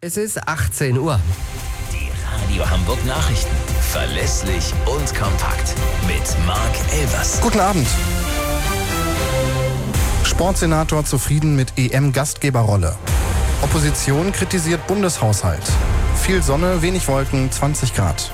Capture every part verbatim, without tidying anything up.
Es ist achtzehn Uhr. Die Radio Hamburg Nachrichten. Verlässlich und kompakt. Mit Marc Elvers. Guten Abend. Sportsenator zufrieden mit E M-Gastgeberrolle. Opposition kritisiert Bundeshaushalt. Viel Sonne, wenig Wolken, zwanzig Grad.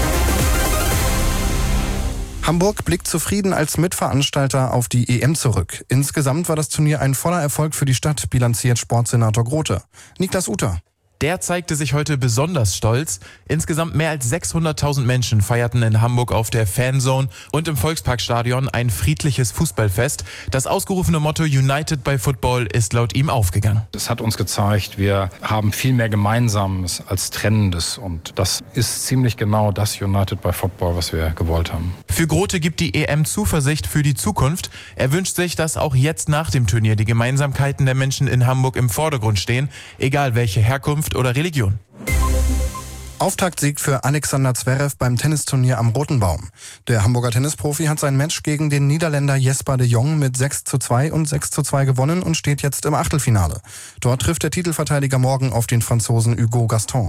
Hamburg blickt zufrieden als Mitveranstalter auf die E M zurück. Insgesamt war das Turnier ein voller Erfolg für die Stadt, bilanziert Sportsenator Grote. Niklas Uter. Der zeigte sich heute besonders stolz. Insgesamt mehr als sechshunderttausend Menschen feierten in Hamburg auf der Fanzone und im Volksparkstadion ein friedliches Fußballfest. Das ausgerufene Motto United by Football ist laut ihm aufgegangen. Es hat uns gezeigt, wir haben viel mehr Gemeinsames als Trennendes. Und das ist ziemlich genau das United by Football, was wir gewollt haben. Für Grote gibt die E M Zuversicht für die Zukunft. Er wünscht sich, dass auch jetzt nach dem Turnier die Gemeinsamkeiten der Menschen in Hamburg im Vordergrund stehen, egal welche Herkunft oder Religion. Auftaktsieg für Alexander Zverev beim Tennisturnier am Roten Baum. Der Hamburger Tennisprofi hat sein Match gegen den Niederländer Jesper de Jong mit sechs zu zwei und sechs zu zwei gewonnen und steht jetzt im Achtelfinale. Dort trifft der Titelverteidiger morgen auf den Franzosen Hugo Gaston.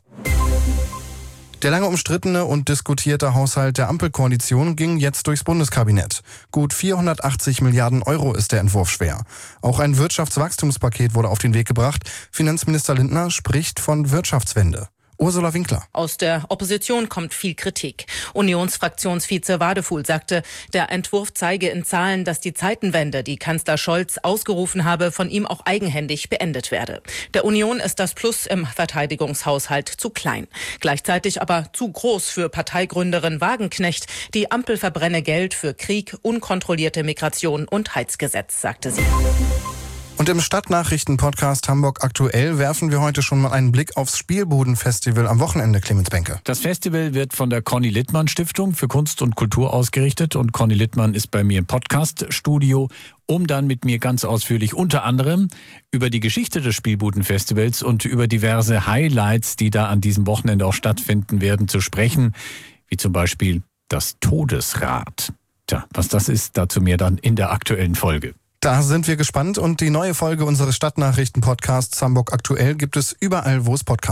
Der lange umstrittene und diskutierte Haushalt der Ampelkoalition ging jetzt durchs Bundeskabinett. Gut vierhundertachtzig Milliarden Euro ist der Entwurf schwer. Auch ein Wirtschaftswachstumspaket wurde auf den Weg gebracht. Finanzminister Lindner spricht von Wirtschaftswende. Ursula Winkler. Aus der Opposition kommt viel Kritik. Unionsfraktionsvize Wadefuhl sagte, der Entwurf zeige in Zahlen, dass die Zeitenwende, die Kanzler Scholz ausgerufen habe, von ihm auch eigenhändig beendet werde. Der Union ist das Plus im Verteidigungshaushalt zu klein. Gleichzeitig aber zu groß für Parteigründerin Wagenknecht. Die Ampel verbrenne Geld für Krieg, unkontrollierte Migration und Heizgesetz, sagte sie. Und im Stadtnachrichten-Podcast Hamburg aktuell werfen wir heute schon mal einen Blick aufs Spielbudenfestival am Wochenende, Clemens Benke. Das Festival wird von der Conny Littmann Stiftung für Kunst und Kultur ausgerichtet und Conny Littmann ist bei mir im Podcast-Studio, um dann mit mir ganz ausführlich unter anderem über die Geschichte des Spielbudenfestivals und über diverse Highlights, die da an diesem Wochenende auch stattfinden werden, zu sprechen, wie zum Beispiel das Todesrad. Tja, was das ist, dazu mehr dann in der aktuellen Folge. Da sind wir gespannt und die neue Folge unseres Stadtnachrichten-Podcasts Hamburg aktuell gibt es überall, wo es Podcasts